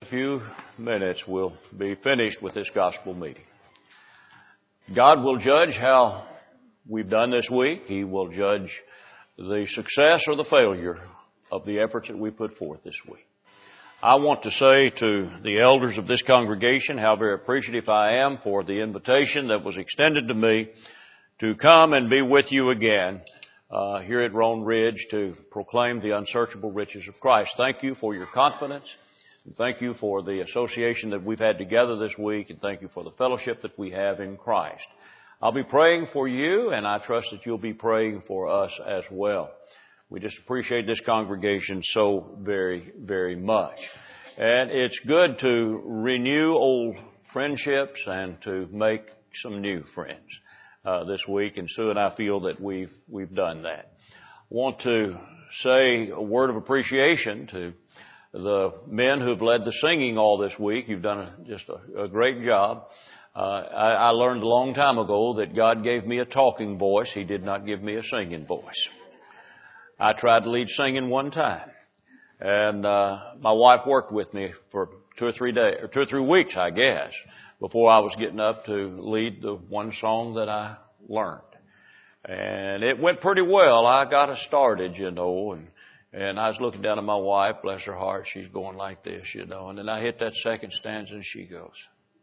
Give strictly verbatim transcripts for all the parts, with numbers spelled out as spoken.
A few minutes we'll be finished with this gospel meeting. God will judge how we've done this week. He will judge the success or the failure of the efforts that we put forth this week. I want to say to the elders of this congregation how very appreciative I am for the invitation that was extended to me to come and be with you again uh, here at Roan Ridge to proclaim the unsearchable riches of Christ. Thank you for your confidence. And thank you for the association that we've had together this week, and thank you for the fellowship that we have in Christ. I'll be praying for you, and I trust that you'll be praying for us as well. We just appreciate this congregation so very, very much. And it's good to renew old friendships and to make some new friends uh, this week, and Sue and I feel that we've we've done that. I want to say a word of appreciation to the men who've led the singing all this week. You've done a, just a, a great job. Uh, I, I learned a long time ago that God gave me a talking voice. He did not give me a singing voice. I tried to lead singing one time, and uh, my wife worked with me for two or three days, or two or three weeks, I guess, before I was getting up to lead the one song that I learned. And it went pretty well. I got us started, you know, and And I was looking down at my wife, bless her heart, she's going like this, you know. And then I hit that second stanza and she goes.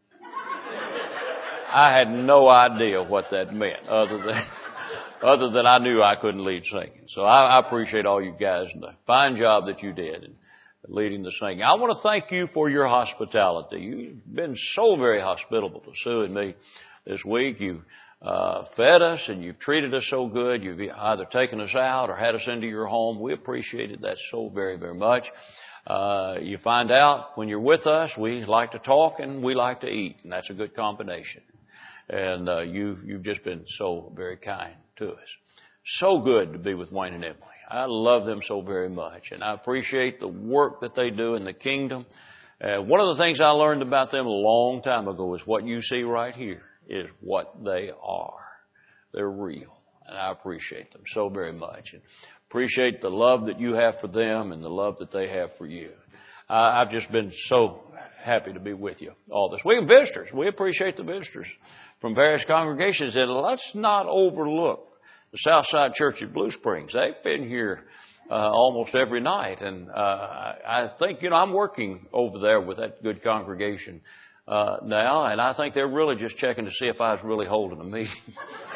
I had no idea what that meant other than, other than I knew I couldn't lead singing. So I, I appreciate all you guys and the fine job that you did in leading the singing. I want to thank you for your hospitality. You've been so very hospitable to Sue and me this week. You Uh, fed us and you've treated us so good. You've either taken us out or had us into your home. We appreciated that so very, very much. Uh, you find out when you're with us, we like to talk and we like to eat, and that's a good combination. And uh, you, you've just been so very kind to us. So good to be with Wayne and Emily. I love them so very much, and I appreciate the work that they do in the kingdom. Uh, one of the things I learned about them a long time ago is what you see right here is what they are. They're real. And I appreciate them so very much. And appreciate the love that you have for them and the love that they have for you. Uh, I've just been so happy to be with you all this week. Visitors, we appreciate the visitors from various congregations. And let's not overlook the Southside Church at Blue Springs. They've been here uh, almost every night. And uh, I think, you know, I'm working over there with that good congregation Uh, now, and I think they're really just checking to see if I was really holding a meeting.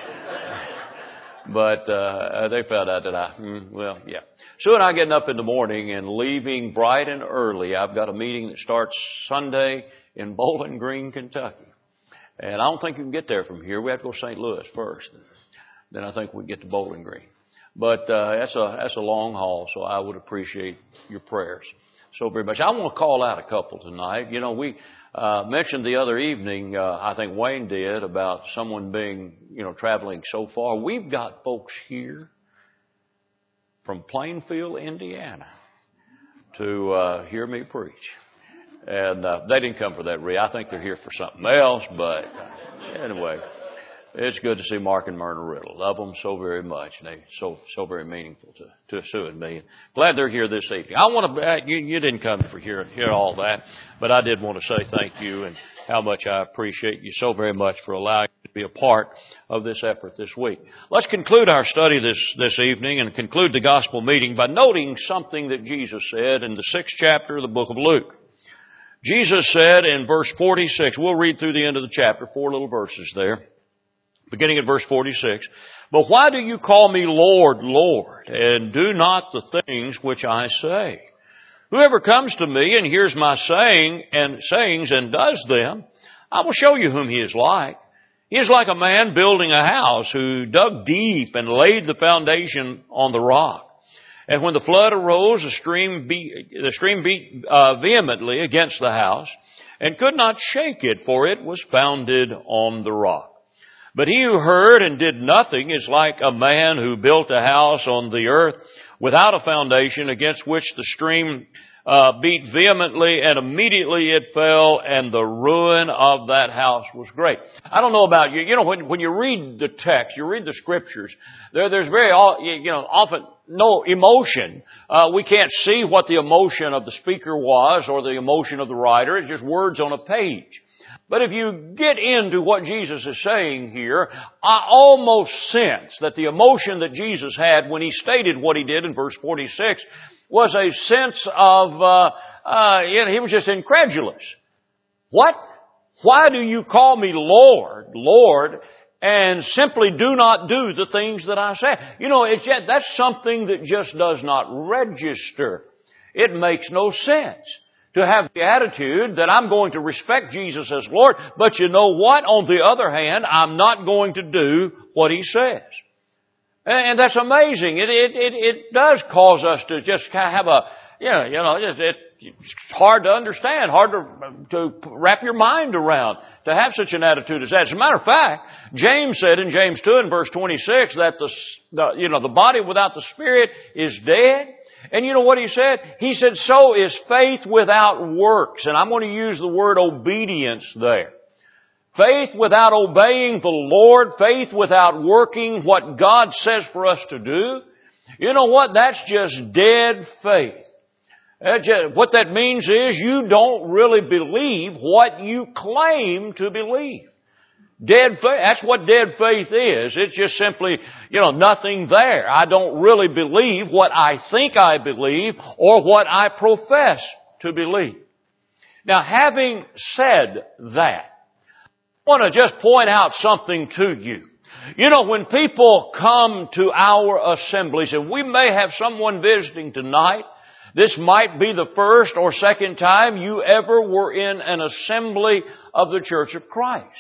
But uh, they found out that I, mm, well, yeah. Sue and I getting up in the morning and leaving bright and early. I've got a meeting that starts Sunday in Bowling Green, Kentucky. And I don't think you can get there from here. We have to go to Saint Louis first. Then I think we get to Bowling Green. But uh, that's a that's a long haul, so I would appreciate your prayers so very much. I want to call out a couple tonight. You know, we uh, mentioned the other evening, uh, I think Wayne did, about someone being, you know, traveling so far. We've got folks here from Plainfield, Indiana, to uh, hear me preach. And uh, they didn't come for that reason. I think they're here for something else. But uh, anyway, it's good to see Mark and Myrna Riddle. Love them so very much. And they so so very meaningful to, to Sue and me. Glad they're here this evening. I want to, you, you didn't come for hear, hear all that, but I did want to say thank you and how much I appreciate you so very much for allowing me to be a part of this effort this week. Let's conclude our study this, this evening and conclude the gospel meeting by noting something that Jesus said in the sixth chapter of the book of Luke. Jesus said in verse forty-six, we'll read through the end of the chapter, four little verses there. Beginning at verse forty-six, but why do you call me Lord, Lord, and do not the things which I say? Whoever comes to me and hears my saying and sayings and does them, I will show you whom he is like. He is like a man building a house who dug deep and laid the foundation on the rock. And when the flood arose, the stream beat, the stream beat uh, vehemently against the house and could not shake it, for it was founded on the rock. But he who heard and did nothing is like a man who built a house on the earth without a foundation, against which the stream uh, beat vehemently, and immediately it fell, and the ruin of that house was great. I don't know about you. You know, when, when you read the text, you read the scriptures, there, there's very, you know, often no emotion. Uh, we can't see what the emotion of the speaker was or the emotion of the writer. It's just words on a page. But if you get into what Jesus is saying here, I almost sense that the emotion that Jesus had when He stated what He did in verse forty-six was a sense of, uh, uh, you know, He was just incredulous. What? Why do you call me Lord, Lord, and simply do not do the things that I say? You know, it's yet, that's something that just does not register. It makes no sense to have the attitude that I'm going to respect Jesus as Lord, but you know what? On the other hand, I'm not going to do what He says. And that's amazing. It, it, it, it does cause us to just kind of have a, you know, you know, it, it, it's hard to understand, hard to, to wrap your mind around to have such an attitude as that. As a matter of fact, James said in James two and verse twenty-six that the, the, you know, the body without the Spirit is dead. And you know what he said? He said, so is faith without works. And I'm going to use the word obedience there. Faith without obeying the Lord, faith without working what God says for us to do. You know what? That's just dead faith. Just, what that means is you don't really believe what you claim to believe. Dead faith, that's what dead faith is. It's just simply, you know, nothing there. I don't really believe what I think I believe or what I profess to believe. Now, having said that, I want to just point out something to you. You know, when people come to our assemblies, and we may have someone visiting tonight, this might be the first or second time you ever were in an assembly of the Church of Christ.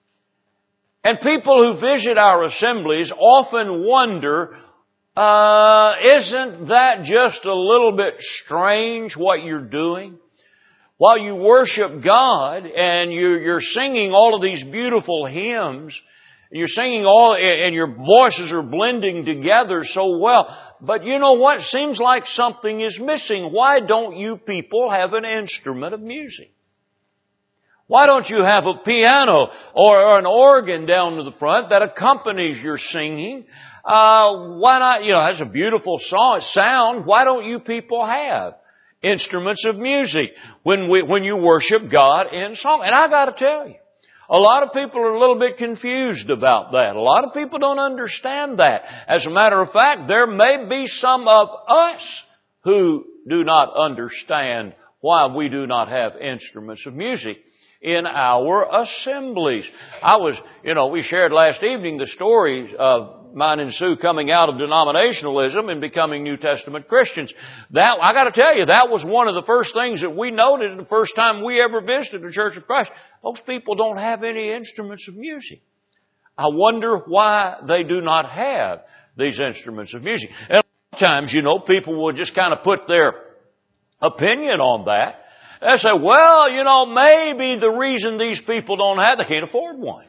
And people who visit our assemblies often wonder, uh, isn't that just a little bit strange what you're doing? While you worship God and you're, you're singing all of these beautiful hymns, you're singing all, and your voices are blending together so well. But you know what? Seems like something is missing. Why don't you people have an instrument of music? Why don't you have a piano or, or an organ down to the front that accompanies your singing? Uh, why not, you know, that's a beautiful song, sound. Why don't you people have instruments of music when we, when you worship God in song? And I gotta tell you, a lot of people are a little bit confused about that. A lot of people don't understand that. As a matter of fact, there may be some of us who do not understand why we do not have instruments of music in our assemblies. I was, you know, we shared last evening the story of mine and Sue coming out of denominationalism and becoming New Testament Christians. That, I gotta tell you, that was one of the first things that we noted the first time we ever visited the Church of Christ. Those people don't have any instruments of music. I wonder why they do not have these instruments of music. And a lot of times, you know, people will just kind of put their opinion on that. They say, well, you know, maybe the reason these people don't have, they can't afford one.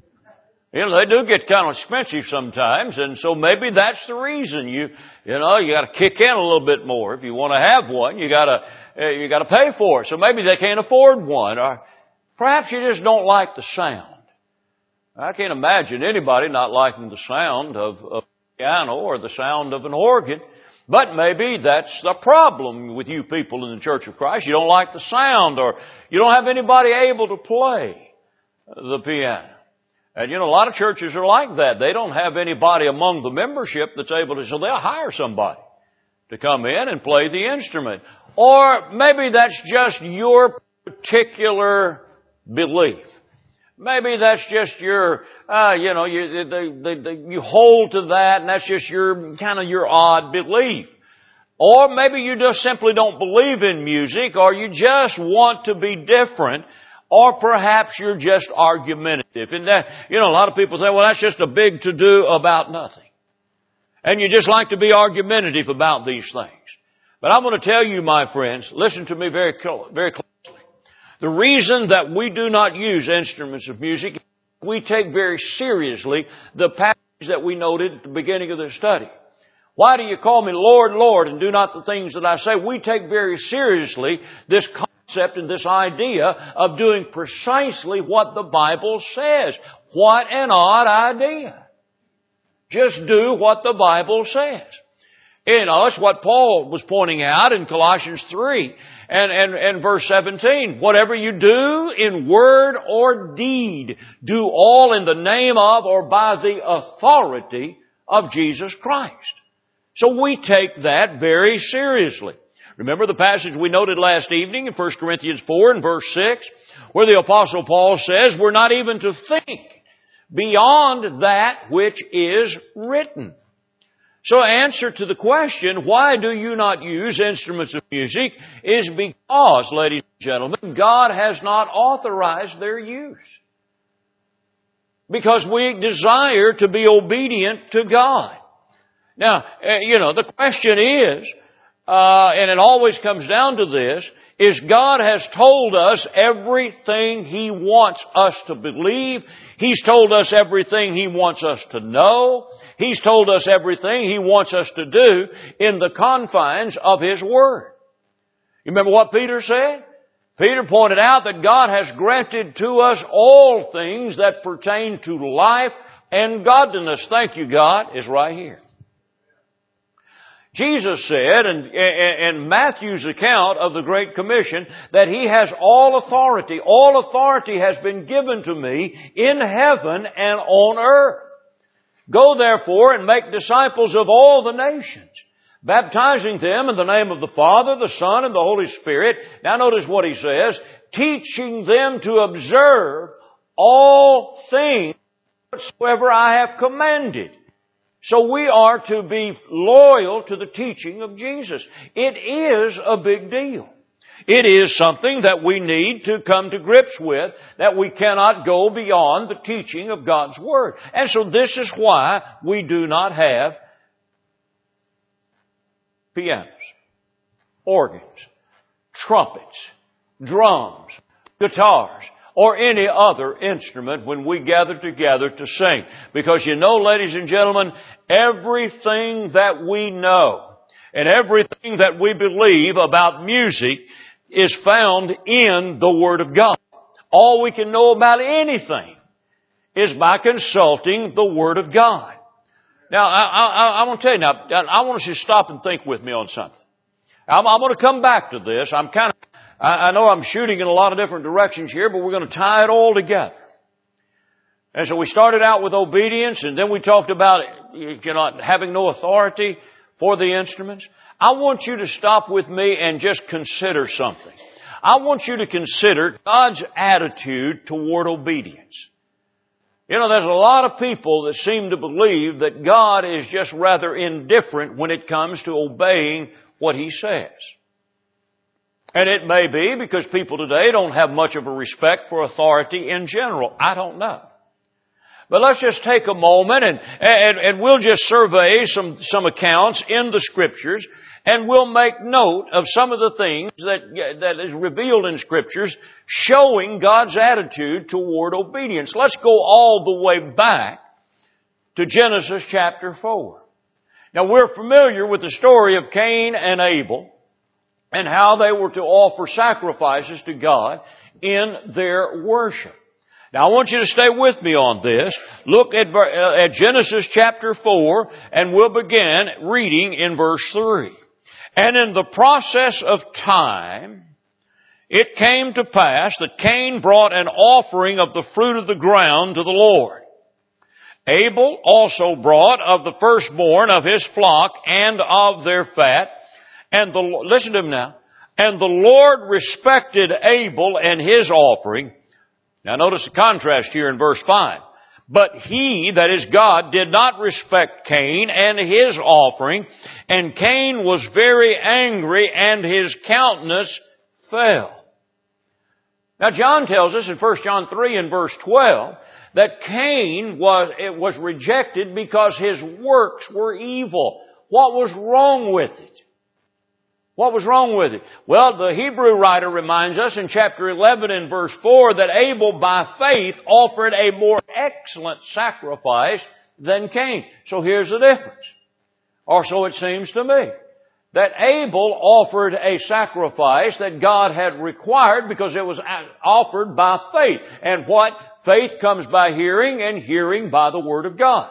You know, they do get kind of expensive sometimes, and so maybe that's the reason. You, you know, you got to kick in a little bit more. If you want to have one, you got to, you got to pay for it. So maybe they can't afford one, or perhaps you just don't like the sound. I can't imagine anybody not liking the sound of, of a piano or the sound of an organ. But maybe that's the problem with you people in the Church of Christ. You don't like the sound, or you don't have anybody able to play the piano. And you know, a lot of churches are like that. They don't have anybody among the membership that's able to, so they'll hire somebody to come in and play the instrument. Or maybe that's just your particular belief. Maybe that's just your, uh, you know, you, they, they, they, you hold to that, and that's just your, kind of your odd belief. Or maybe you just simply don't believe in music, or you just want to be different, or perhaps you're just argumentative. And that, you know, a lot of people say, well, that's just a big to-do about nothing. And you just like to be argumentative about these things. But I'm going to tell you, my friends, listen to me very, very closely. The reason that we do not use instruments of music, we take very seriously the passage that we noted at the beginning of the study. Why do you call me Lord, Lord, and do not the things that I say? We take very seriously this concept and this idea of doing precisely what the Bible says. What an odd idea. Just do what the Bible says. You know, it's what Paul was pointing out in Colossians three and, and, and verse seventeen. Whatever you do in word or deed, do all in the name of or by the authority of Jesus Christ. So we take that very seriously. Remember the passage we noted last evening in First Corinthians four and verse six, where the Apostle Paul says we're not even to think beyond that which is written. So answer to the question, why do you not use instruments of music, is because, ladies and gentlemen, God has not authorized their use. Because we desire to be obedient to God. Now, you know, the question is, uh, and it always comes down to this, is God has told us everything He wants us to believe. He's told us everything He wants us to know. He's told us everything He wants us to do in the confines of His Word. You remember what Peter said? Peter pointed out that God has granted to us all things that pertain to life and godliness. Thank you, God, is right here. Jesus said in, in Matthew's account of the Great Commission that He has all authority. All authority has been given to me in heaven and on earth. Go therefore and make disciples of all the nations, baptizing them in the name of the Father, the Son, and the Holy Spirit. Now notice what He says, teaching them to observe all things whatsoever I have commanded. So we are to be loyal to the teaching of Jesus. It is a big deal. It is something that we need to come to grips with, that we cannot go beyond the teaching of God's Word. And so this is why we do not have pianos, organs, trumpets, drums, guitars, or any other instrument when we gather together to sing. Because you know, ladies and gentlemen, everything that we know and everything that we believe about music is found in the Word of God. All we can know about anything is by consulting the Word of God. Now, I, I, I want to tell you now, I want you to stop and think with me on something. I'm, I'm going to come back to this. I'm kind of I know I'm shooting in a lot of different directions here, but we're going to tie it all together. And so we started out with obedience, and then we talked about, you know, having no authority for the instruments. I want you to stop with me and just consider something. I want you to consider God's attitude toward obedience. You know, there's a lot of people that seem to believe that God is just rather indifferent when it comes to obeying what He says. And it may be because people today don't have much of a respect for authority in general. I don't know. But let's just take a moment and, and, and we'll just survey some, some accounts in the Scriptures, and we'll make note of some of the things that, that is revealed in Scriptures showing God's attitude toward obedience. Let's go all the way back to Genesis chapter four. Now we're familiar with the story of Cain and Abel, and how they were to offer sacrifices to God in their worship. Now I want you to stay with me on this. Look at, at Genesis chapter four, and we'll begin reading in verse three. And in the process of time, it came to pass that Cain brought an offering of the fruit of the ground to the Lord. Abel also brought of the firstborn of his flock and of their fat. And the, listen to him now. And the Lord respected Abel and his offering. Now notice the contrast here in verse five. But He, that is God, did not respect Cain and his offering. And Cain was very angry and his countenance fell. Now John tells us in First John three and verse twelve that Cain was, it was rejected because his works were evil. What was wrong with it? What was wrong with it? Well, the Hebrew writer reminds us in chapter eleven and verse four that Abel by faith offered a more excellent sacrifice than Cain. So here's the difference. Or so it seems to me. That Abel offered a sacrifice that God had required because it was offered by faith. And what? Faith comes by hearing, and hearing by the Word of God.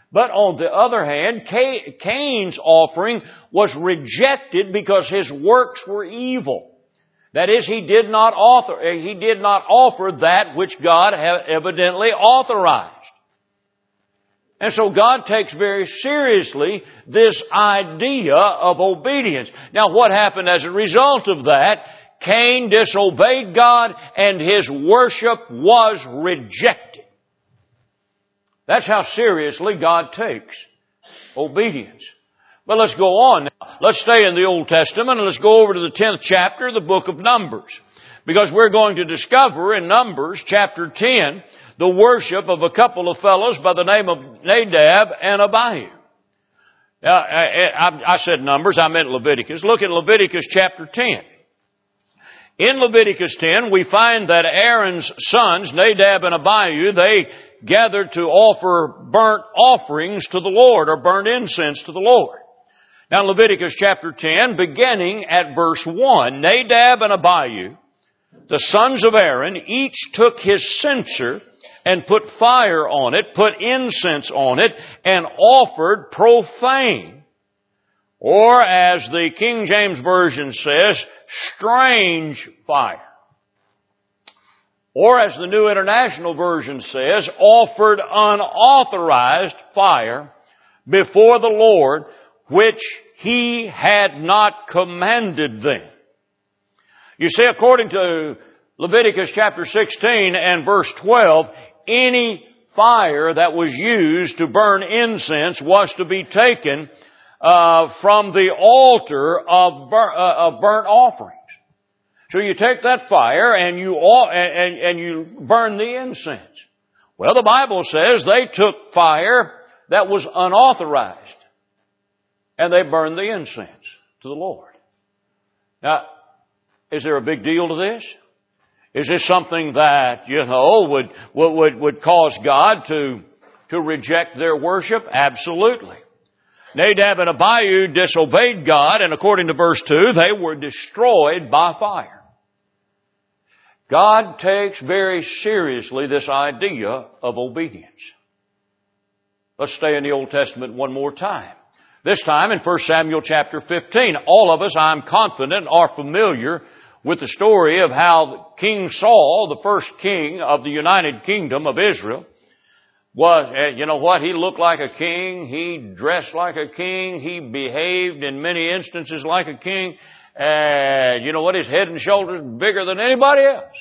But on the other hand, Cain's offering was rejected because his works were evil. That is, he did not author, he did not offer that which God had evidently authorized. And so God takes very seriously this idea of obedience. Now what happened as a result of that? Cain disobeyed God and his worship was rejected. That's how seriously God takes obedience. But let's go on now. Let's stay in the Old Testament and let's go over to the tenth chapter of the book of Numbers. Because we're going to discover in Numbers chapter ten the worship of a couple of fellows by the name of Nadab and Abihu. Now, I, I, I said Numbers, I meant Leviticus. Look at Leviticus chapter ten. In Leviticus ten, we find that Aaron's sons, Nadab and Abihu, they gathered to offer burnt offerings to the Lord, or burnt incense to the Lord. Now, Leviticus chapter ten, beginning at verse one, Nadab and Abihu, the sons of Aaron, each took his censer and put fire on it, put incense on it, and offered profane, or as the King James Version says, strange fire. Or as the New International Version says, offered unauthorized fire before the Lord, which He had not commanded them. You see, according to Leviticus chapter sixteen and verse twelve, any fire that was used to burn incense was to be taken uh, from the altar of, bur- uh, of burnt offerings. So you take that fire and you and, and you burn the incense. Well, the Bible says they took fire that was unauthorized and they burned the incense to the Lord. Now, is there a big deal to this? Is this something that, you know, would would would cause God to to reject their worship? Absolutely. Nadab and Abihu disobeyed God, and according to verse two, they were destroyed by fire. God takes very seriously this idea of obedience. Let's stay in the Old Testament one more time. This time in First Samuel chapter fifteen. All of us, I'm confident, are familiar with the story of how King Saul, the first king of the United Kingdom of Israel, was, you know what, he looked like a king, he dressed like a king, he behaved in many instances like a king, and you know what, his head and shoulders bigger than anybody else.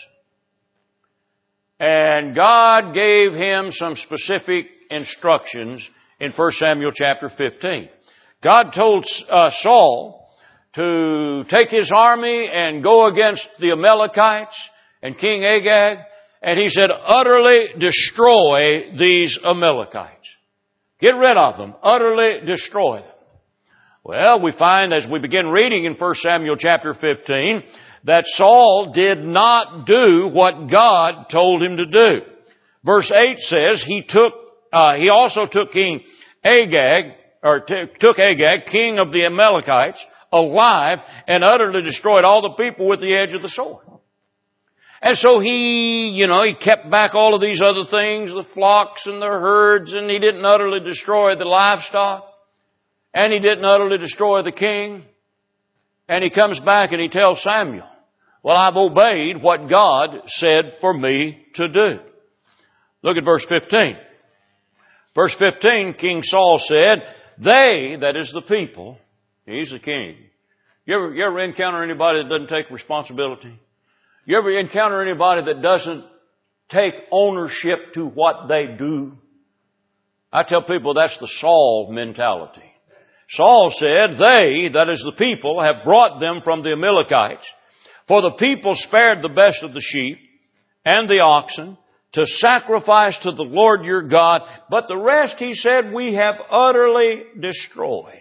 And God gave him some specific instructions in First Samuel chapter fifteen. God told uh, Saul to take his army and go against the Amalekites and King Agag, and he said, utterly destroy these Amalekites. Get rid of them. Utterly destroy them. Well, we find as we begin reading in First Samuel chapter fifteen that Saul did not do what God told him to do. Verse eight says he took, uh, he also took King Agag, or t- took Agag, king of the Amalekites, alive, and utterly destroyed all the people with the edge of the sword. And so he, you know, he kept back all of these other things, the flocks and the herds, and he didn't utterly destroy the livestock, and he didn't utterly destroy the king. And he comes back and he tells Samuel, well, I've obeyed what God said for me to do. Look at verse fifteen. Verse fifteen, King Saul said, they, that is the people, he's the king. You ever, you ever encounter anybody that doesn't take responsibility? You ever encounter anybody that doesn't take ownership to what they do? I tell people that's the Saul mentality. Saul said, they, that is the people, have brought them from the Amalekites. For the people spared the best of the sheep and the oxen to sacrifice to the Lord your God. But the rest, he said, we have utterly destroyed.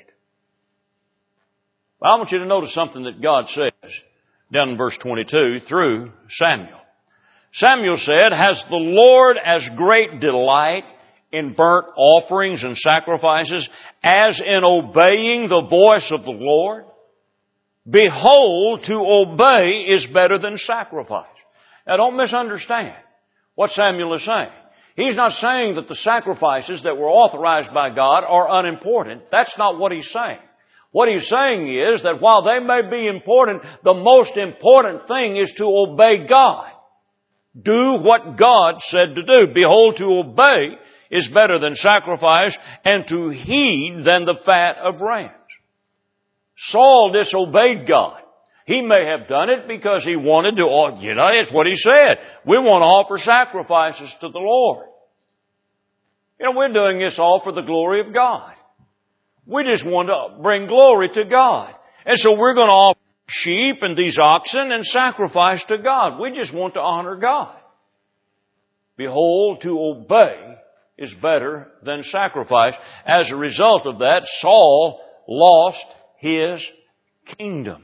Well, I want you to notice something that God says down in verse twenty-two through Samuel. Samuel said, has the Lord as great delight in burnt offerings and sacrifices as in obeying the voice of the Lord? Behold, to obey is better than sacrifice. Now don't misunderstand what Samuel is saying. He's not saying that the sacrifices that were authorized by God are unimportant. That's not what He's saying. What He's saying is that while they may be important, the most important thing is to obey God. Do what God said to do. Behold, to obey is better than sacrifice, and to heed than the fat of rams. Saul disobeyed God. He may have done it because he wanted to, you know, it's what he said. We want to offer sacrifices to the Lord. You know, we're doing this all for the glory of God. We just want to bring glory to God. And so we're going to offer sheep and these oxen and sacrifice to God. We just want to honor God. Behold, to obey is better than sacrifice. As a result of that, Saul lost his kingdom.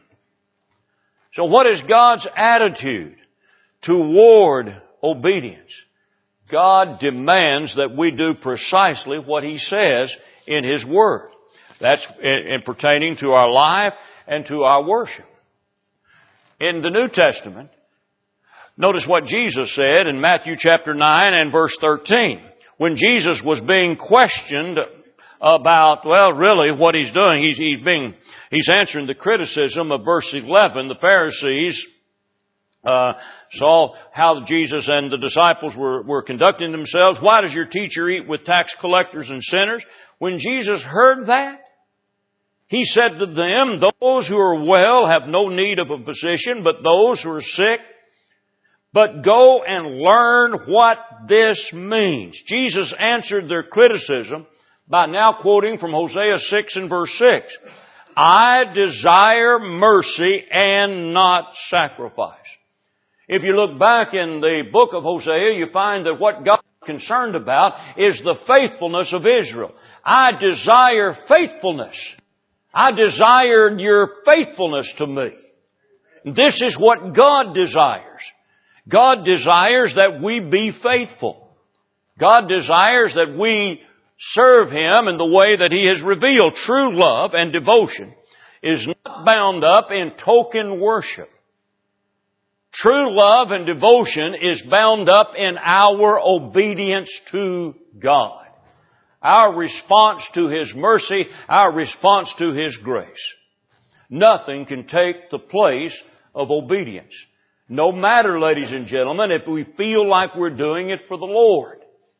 So what is God's attitude toward obedience? God demands that we do precisely what He says in His Word. That's in pertaining to our life and to our worship. In the New Testament, notice what Jesus said in Matthew chapter nine and verse thirteen. When Jesus was being questioned about, well, really what He's doing, He's, he's being, He's answering the criticism of verse eleven. The Pharisees uh, saw how Jesus and the disciples were, were conducting themselves. Why does your teacher eat with tax collectors and sinners? When Jesus heard that, He said to them, those who are well have no need of a physician, but those who are sick. But go and learn what this means. Jesus answered their criticism by now quoting from Hosea six and verse six. I desire mercy and not sacrifice. If you look back in the book of Hosea, you find that what God is concerned about is the faithfulness of Israel. I desire faithfulness. I desire your faithfulness to me. This is what God desires. God desires that we be faithful. God desires that we serve Him in the way that He has revealed. True love and devotion is not bound up in token worship. True love and devotion is bound up in our obedience to God. Our response to His mercy, our response to His grace. Nothing can take the place of obedience. No matter, ladies and gentlemen, if we feel like we're doing it for the Lord.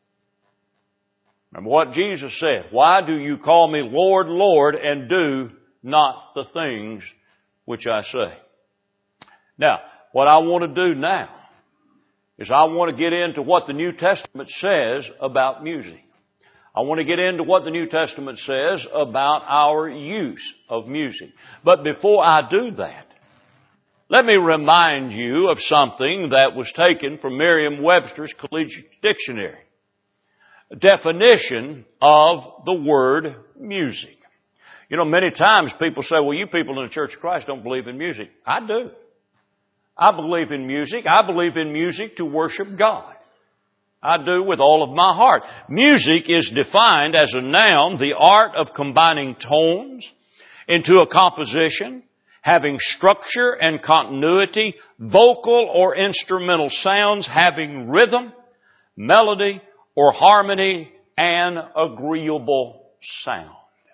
Remember what Jesus said. Why do you call me Lord, Lord, and do not the things which I say? Now, what I want to do now is I want to get into what the New Testament says about music. I want to get into what the New Testament says about our use of music. But before I do that, let me remind you of something that was taken from Merriam-Webster's Collegiate Dictionary. A definition of the word music. You know, many times people say, well, you people in the Church of Christ don't believe in music. I do. I believe in music. I believe in music to worship God. I do with all of my heart. Music is defined as a noun, the art of combining tones into a composition, having structure and continuity, vocal or instrumental sounds, having rhythm, melody, or harmony, and agreeable sound.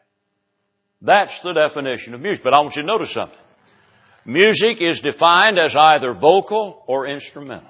That's the definition of music. But I want you to notice something. Music is defined as either vocal or instrumental.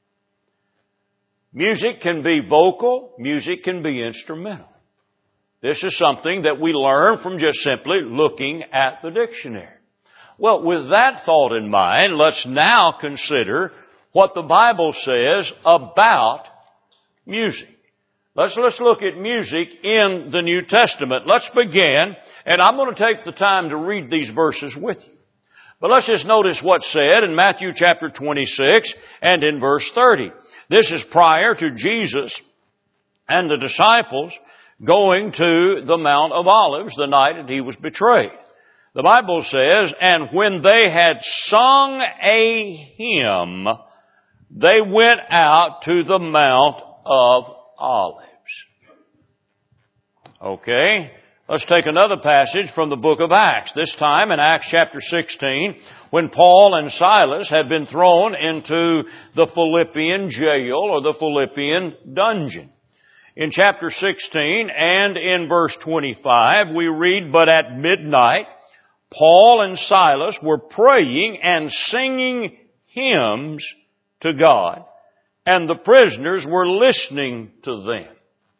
Music can be vocal, music can be instrumental. This is something that we learn from just simply looking at the dictionary. Well, with that thought in mind, let's now consider what the Bible says about music. Let's, let's look at music in the New Testament. Let's begin, and I'm going to take the time to read these verses with you. But let's just notice what's said in Matthew chapter twenty-six and in verse thirty. This is prior to Jesus and the disciples going to the Mount of Olives the night that He was betrayed. The Bible says, and when they had sung a hymn, they went out to the Mount of Olives. Okay, let's take another passage from the book of Acts. This time in Acts chapter sixteen, when Paul and Silas had been thrown into the Philippian jail or the Philippian dungeon. In chapter sixteen and in verse twenty-five, we read, "But at midnight, Paul and Silas were praying and singing hymns to God, and the prisoners were listening to them."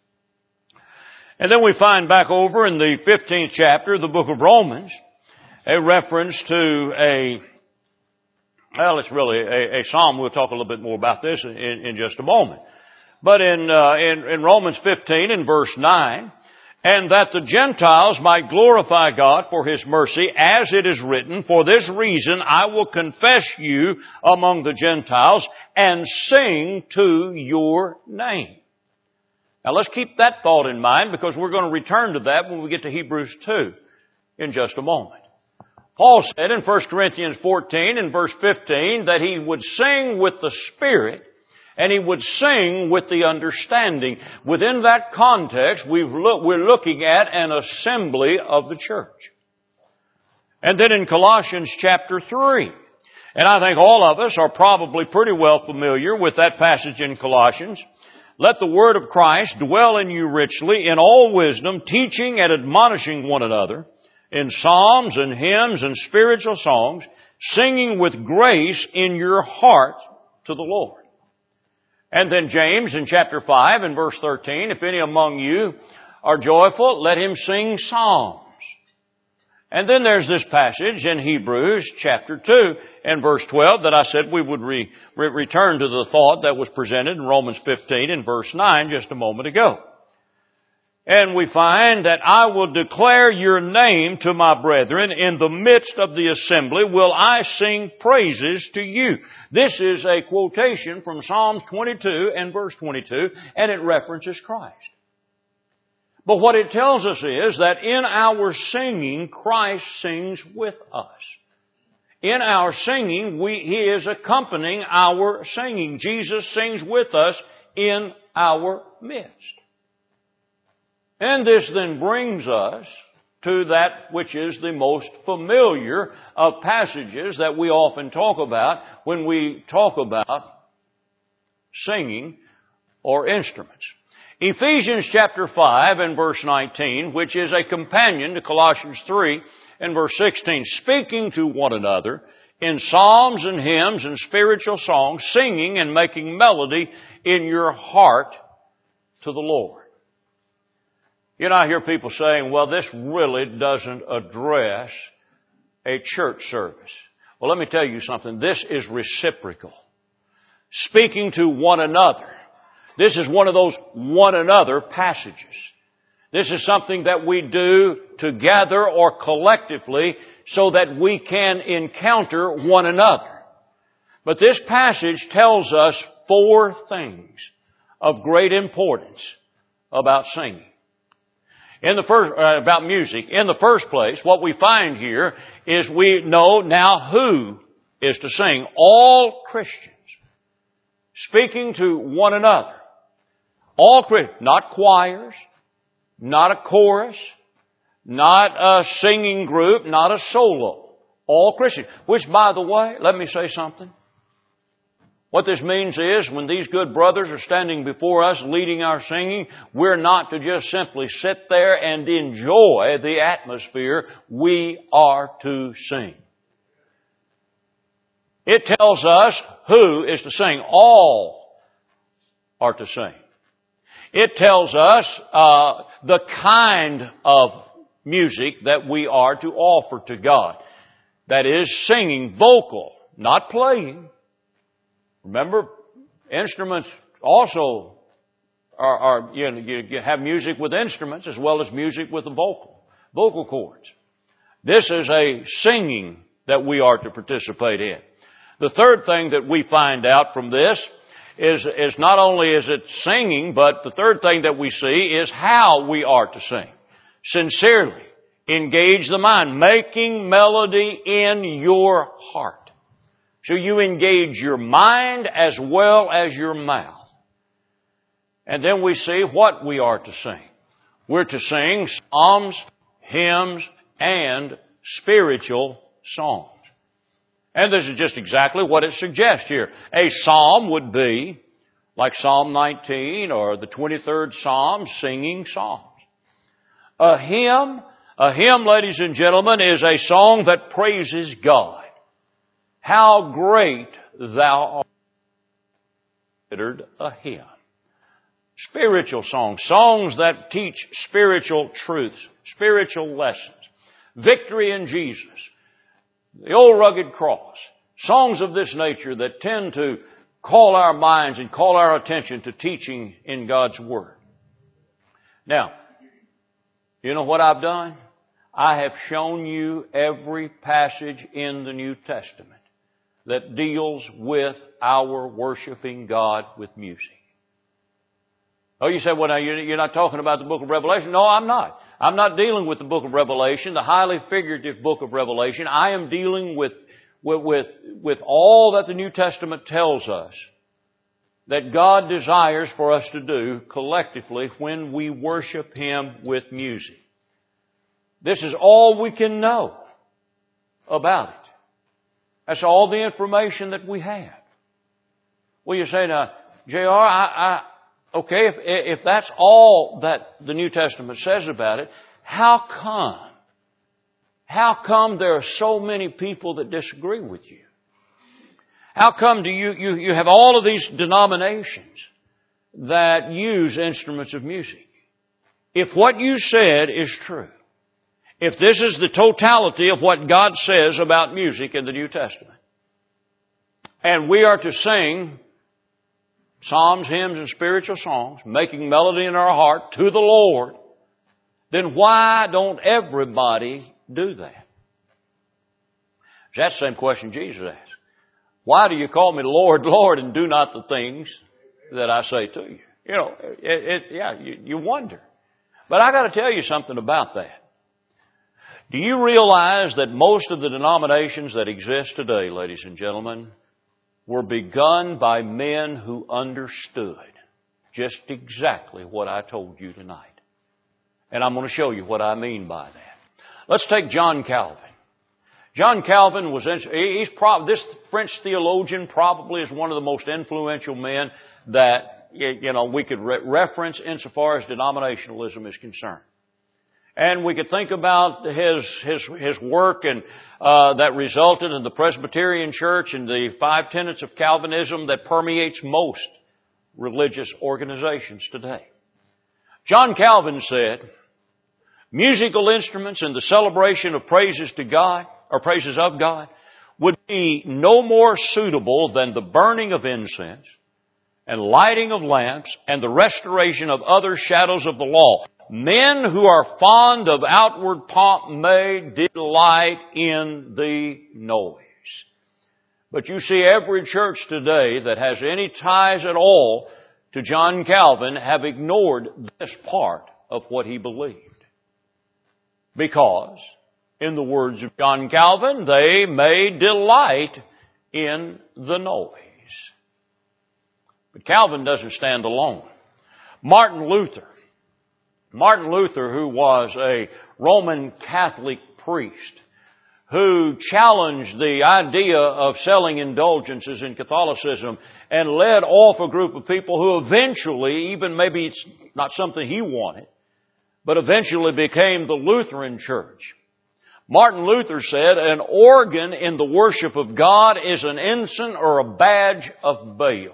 And then we find back over in the fifteenth chapter of the book of Romans, a reference to a, well, it's really a, a psalm. We'll talk a little bit more about this in, in just a moment. But in, uh, in, in Romans fifteen in verse nine, "And that the Gentiles might glorify God for His mercy, as it is written, for this reason I will confess you among the Gentiles and sing to your name." Now let's keep that thought in mind, because we're going to return to that when we get to Hebrews two in just a moment. Paul said in First Corinthians fourteen and verse fifteen that he would sing with the Spirit and he would sing with the understanding. Within that context, we've look, we're looking at an assembly of the church. And then in Colossians chapter three, and I think all of us are probably pretty well familiar with that passage in Colossians. "Let the word of Christ dwell in you richly in all wisdom, teaching and admonishing one another in psalms and hymns and spiritual songs, singing with grace in your heart to the Lord." And then James in chapter five and verse thirteen, "If any among you are joyful, let him sing psalms." And then there's this passage in Hebrews chapter two and verse twelve that I said we would re, re, return to the thought that was presented in Romans fifteen and verse nine just a moment ago. And we find that, "I will declare your name to my brethren. In the midst of the assembly will I sing praises to you." This is a quotation from Psalms twenty-two and verse twenty-two, and it references Christ. But what it tells us is that in our singing, Christ sings with us. In our singing, we, He is accompanying our singing. Jesus sings with us in our midst. And this then brings us to that which is the most familiar of passages that we often talk about when we talk about singing or instruments. Ephesians chapter five and verse nineteen, which is a companion to Colossians three and verse sixteen, "Speaking to one another in psalms and hymns and spiritual songs, singing and making melody in your heart to the Lord." You know, I hear people saying, "Well, this really doesn't address a church service." Well, let me tell you something. This is reciprocal. Speaking to one another. This is one of those one another passages. This is something that we do together or collectively so that we can encounter one another. But this passage tells us four things of great importance about singing. In the first, uh, about music. In the first place, what we find here is we know now who is to sing. All Christians speaking to one another. All Christians, not choirs, not a chorus, not a singing group, not a solo. All Christians. Which, by the way, let me say something. What this means is when these good brothers are standing before us leading our singing, we're not to just simply sit there and enjoy the atmosphere. We are to sing. It tells us who is to sing. All are to sing. It tells us uh, the kind of music that we are to offer to God. That is singing, vocal, not playing. Remember, instruments also are, are you know, you have music with instruments as well as music with the vocal, vocal cords. This is a singing that we are to participate in. The third thing that we find out from this is, is not only is it singing, but the third thing that we see is how we are to sing. Sincerely, engage the mind, making melody in your heart. So you engage your mind as well as your mouth. And then we see what we are to sing. We're to sing psalms, hymns, and spiritual songs. And this is just exactly what it suggests here. A psalm would be like Psalm nineteen or the twenty-third Psalm, singing songs. A hymn, a hymn, ladies and gentlemen, is a song that praises God. How great thou art. Considered a hymn. Spiritual songs, songs that teach spiritual truths, spiritual lessons, victory in Jesus, the old rugged cross, songs of this nature that tend to call our minds and call our attention to teaching in God's Word. Now, you know what I've done? I have shown you every passage in the New Testament that deals with our worshiping God with music. Oh, you say, well, now you're not talking about the book of Revelation. No, I'm not. I'm not dealing with the book of Revelation, the highly figurative book of Revelation. I am dealing with, with, with, with all that the New Testament tells us that God desires for us to do collectively when we worship Him with music. This is all we can know about it. That's all the information that we have. Well, you say, now, J R, I, I Okay, if, if that's all that the New Testament says about it, how come? How come there are so many people that disagree with you? How come do you, you, you have all of these denominations that use instruments of music? If what you said is true, if this is the totality of what God says about music in the New Testament, and we are to sing psalms, hymns, and spiritual songs, making melody in our heart to the Lord, then why don't everybody do that? That's the same question Jesus asked. Why do you call me Lord, Lord, and do not the things that I say to you? You know, it, it, yeah, you, you wonder. But I got to tell you something about that. Do you realize that most of the denominations that exist today, ladies and gentlemen, were begun by men who understood just exactly what I told you tonight. And I'm going to show you what I mean by that. Let's take John Calvin. John Calvin was, he's probably, this French theologian probably is one of the most influential men that, you know, we could re- reference insofar as denominationalism is concerned. And we could think about his his his work and uh, that resulted in the Presbyterian Church and the five tenets of Calvinism that permeates most religious organizations today. John Calvin said, musical instruments in the celebration of praises to God, or praises of God, would be no more suitable than the burning of incense and lighting of lamps and the restoration of other shadows of the law. Men who are fond of outward pomp may delight in the noise. But you see, every church today that has any ties at all to John Calvin have ignored this part of what he believed. Because, in the words of John Calvin, they may delight in the noise. But Calvin doesn't stand alone. Martin Luther. Martin Luther, who was a Roman Catholic priest, who challenged the idea of selling indulgences in Catholicism and led off a group of people who eventually, even maybe it's not something he wanted, but eventually became the Lutheran Church. Martin Luther said, an organ in the worship of God is an ensign or a badge of Baal.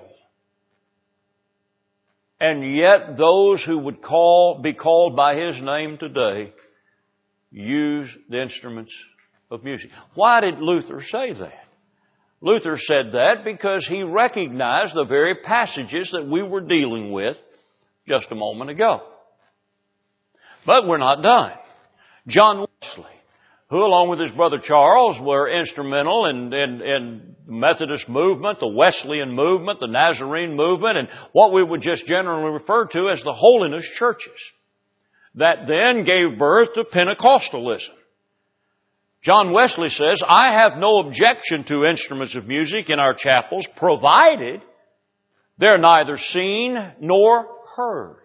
And yet those who would call, be called by his name today use the instruments of music. Why did Luther say that? Luther said that because he recognized the very passages that we were dealing with just a moment ago. But we're not done. John Wesley, who along with his brother Charles were instrumental in, in, in the Methodist movement, the Wesleyan movement, the Nazarene movement, and what we would just generally refer to as the holiness churches, that then gave birth to Pentecostalism. John Wesley says, I have no objection to instruments of music in our chapels, provided they're neither seen nor heard.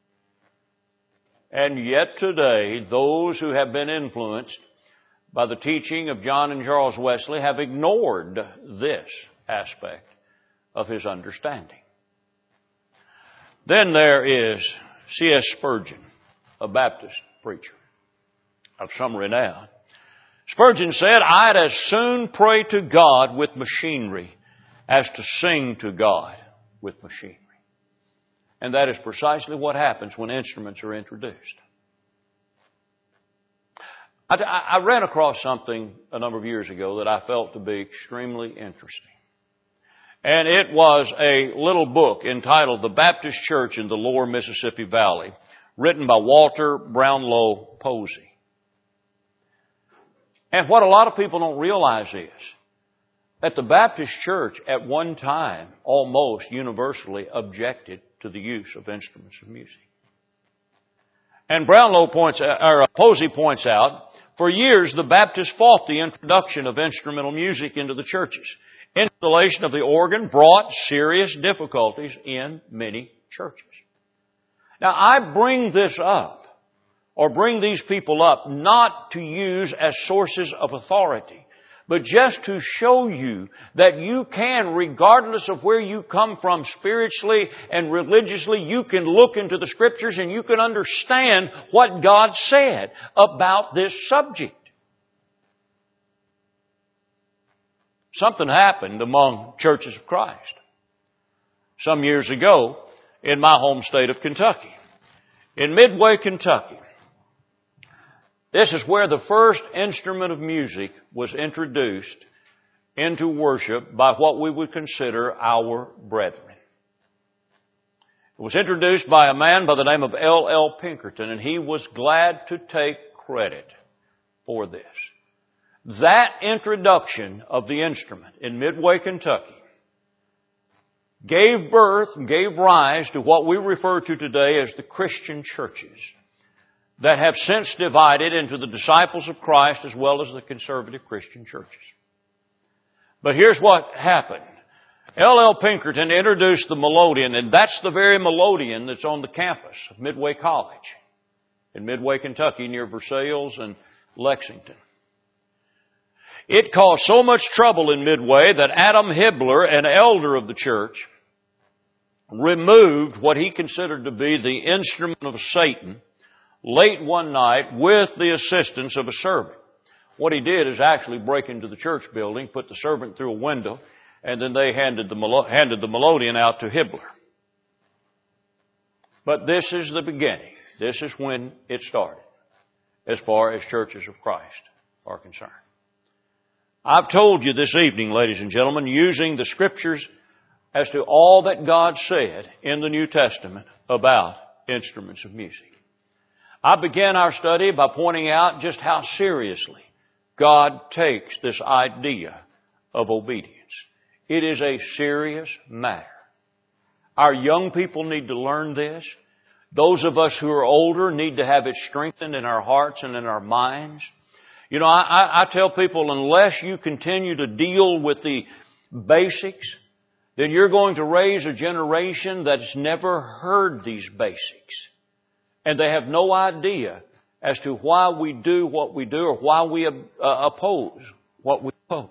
And yet today, those who have been influenced by the teaching of John and Charles Wesley have ignored this aspect of his understanding. Then there is C S Spurgeon, a Baptist preacher of some renown. Spurgeon said, "I'd as soon pray to God with machinery as to sing to God with machinery." And that is precisely what happens when instruments are introduced. I, I ran across something a number of years ago that I felt to be extremely interesting. And it was a little book entitled The Baptist Church in the Lower Mississippi Valley, written by Walter Brownlow Posey. And what a lot of people don't realize is that the Baptist Church at one time almost universally objected to the use of instruments of music. And Brownlow points, or Posey points out, for years the Baptists fought the introduction of instrumental music into the churches. Installation of the organ brought serious difficulties in many churches. Now, I bring this up, or bring these people up, not to use as sources of authority, but just to show you that you can, regardless of where you come from spiritually and religiously, you can look into the Scriptures and you can understand what God said about this subject. Something happened among churches of Christ some years ago in my home state of Kentucky. In Midway, Kentucky, this is where the first instrument of music was introduced into worship by what we would consider our brethren. It was introduced by a man by the name of L L Pinkerton, and he was glad to take credit for this. That introduction of the instrument in Midway, Kentucky, gave birth, gave rise to what we refer to today as the Christian churches that have since divided into the disciples of Christ as well as the conservative Christian churches. But here's what happened. L L Pinkerton introduced the melodeon, and that's the very melodeon that's on the campus of Midway College in Midway, Kentucky, near Versailles and Lexington. It caused so much trouble in Midway that Adam Hibbler, an elder of the church, removed what he considered to be the instrument of Satan late one night with the assistance of a servant. What he did is actually break into the church building, put the servant through a window, and then they handed the, melo- handed the melodeon out to Hibbler. But this is the beginning. This is when it started, as far as churches of Christ are concerned. I've told you this evening, ladies and gentlemen, using the Scriptures as to all that God said in the New Testament about instruments of music. I began our study by pointing out just how seriously God takes this idea of obedience. It is a serious matter. Our young people need to learn this. Those of us who are older need to have it strengthened in our hearts and in our minds. You know, I, I tell people, unless you continue to deal with the basics, then you're going to raise a generation that's never heard these basics. And they have no idea as to why we do what we do or why we uh, oppose what we oppose.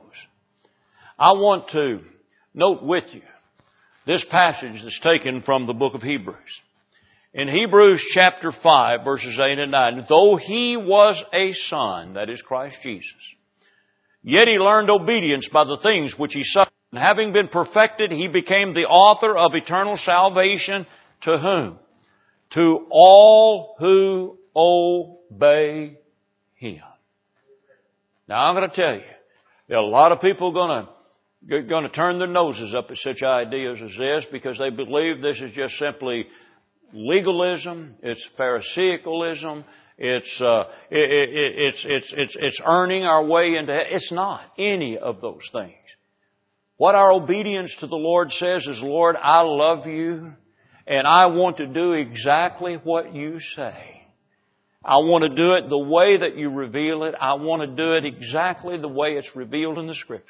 I want to note with you this passage that's taken from the book of Hebrews. In Hebrews chapter five, verses eight and nine, though he was a son, that is Christ Jesus, yet he learned obedience by the things which he suffered. And having been perfected, he became the author of eternal salvation to whom? To all who obey him. Now I'm going to tell you, there are a lot of people going to, going to turn their noses up at such ideas as this because they believe this is just simply legalism, it's Pharisaicalism, it's, uh, it, it, it's, it's, it's, it's earning our way into heaven. It's not any of those things. What our obedience to the Lord says is, Lord, I love you and I want to do exactly what you say. I want to do it the way that you reveal it. I want to do it exactly the way it's revealed in the Scriptures.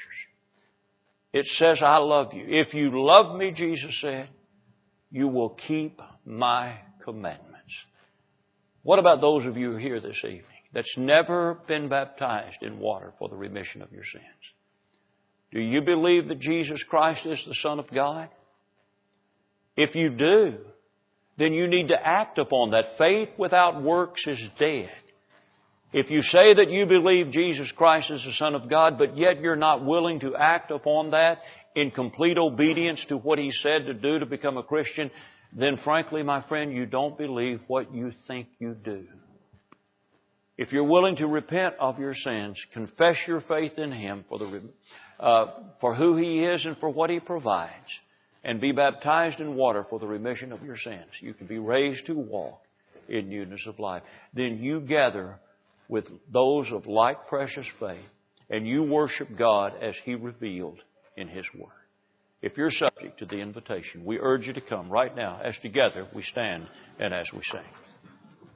It says, I love you. If you love me, Jesus said, you will keep my commandments. What about those of you here this evening that's never been baptized in water for the remission of your sins? Do you believe that Jesus Christ is the Son of God? If you do, then you need to act upon that. Faith without works is dead. If you say that you believe Jesus Christ is the Son of God, but yet you're not willing to act upon that in complete obedience to what He said to do to become a Christian, then frankly, my friend, you don't believe what you think you do. If you're willing to repent of your sins, confess your faith in Him for the uh, for who He is and for what He provides, and be baptized in water for the remission of your sins, you can be raised to walk in newness of life. Then you gather with those of like precious faith, and you worship God as He revealed in His Word. If you're subject to the invitation, we urge you to come right now as together we stand and as we sing.